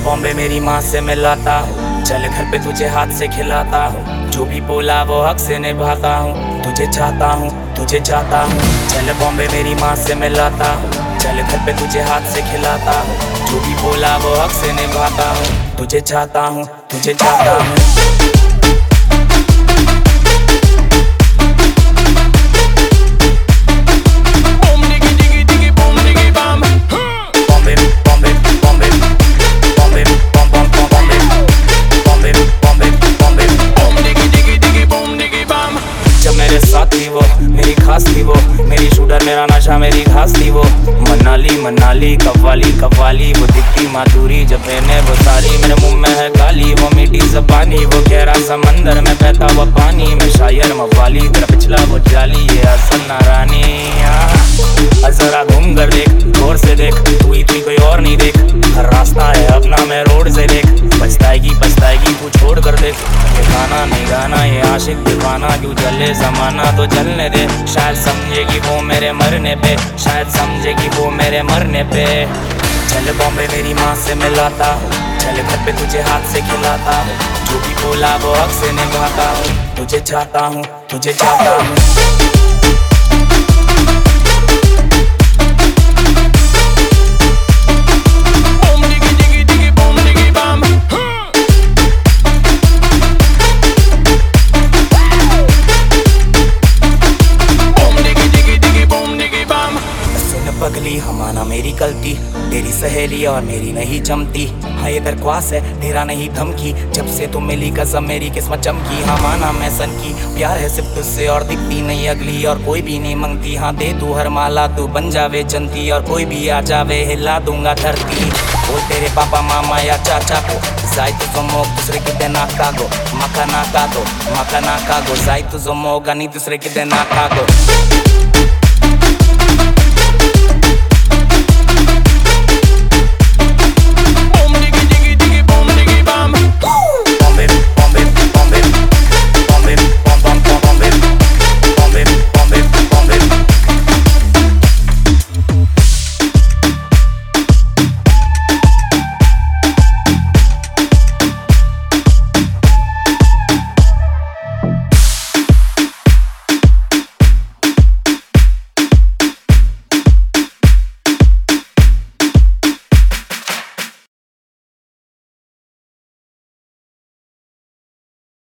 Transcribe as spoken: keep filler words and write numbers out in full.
बॉम्बे मेरी माँ से मिलाता हूँ, चल घर पे तुझे हाथ से खिलाता हूँ, जो भी बोला वो हक से निभाता हूँ, तुझे चाहता हूँ तुझे चाहता हूँ। चल बॉम्बे मेरी माँ से मिलाता हूँ, चल घर पे तुझे हाथ से खिलाता हूँ, जो भी बोला वो हक से निभाता हूँ, तुझे चाहता हूँ तुझे चाहता हूँ। साथी वो मेरी खास थी, वो मेरी शूटर मेरा नशा मेरी घास थी, वो मनाली मनाली कव्वाली कव्वाली, वो दिखती माधुरी जब मैंने वो सारी, मेरे मुंह में है गाली वो मीठी ज़बानी, वो गहरा समंदर में बहता हुआ पानी, मैं शायर मवाली तेरा पिछला वो जाली, ये असल नारानी। जरा घूम कर देख गौर से देख, तू ही तू कोई और नहीं देख, हर रास्ता है अपना मैं रोड से देख, पछताएगी पछताएगी तू छोड़ कर देख, ये गाना नहीं गाना ये आशिक दीवाना, क्यों जले जमाना तो जलने दे, शायद समझेगी वो मेरे मरने पे, शायद समझेगी वो मेरे मरने पे। चल बॉम्बे मेरी माँ से मिलाता हूँ, चल घर पे तुझे हाथ से खिलाता हूँ, जो भी बोला वो हक से निभाता हूँ, तुझे चाहता हूँ तुझे चाहता हूँ। पगली हमारा मेरी गलती, तेरी सहेली और मेरी नहीं जमती, हाँ ये दरख्वास है तेरा नहीं धमकी, जब से तुम मिली कसम मेरी किस्मत चमकी, हाँ माना मैं सन की, प्यार है सिर्फ तुझसे और दिखती नहीं अगली, और कोई भी नहीं मंगती, हाँ दे तू हर माला तू बन जावे जनती, और कोई भी आ जावे हिला दूंगा धरती, बोल तेरे पापा मामा या चाचा को, जाई तुझो मोग दूसरे किते ना कागो, मका ना कागो मका ना कागो, जाई तुझो मोग नहीं दूसरे किते ना कागो।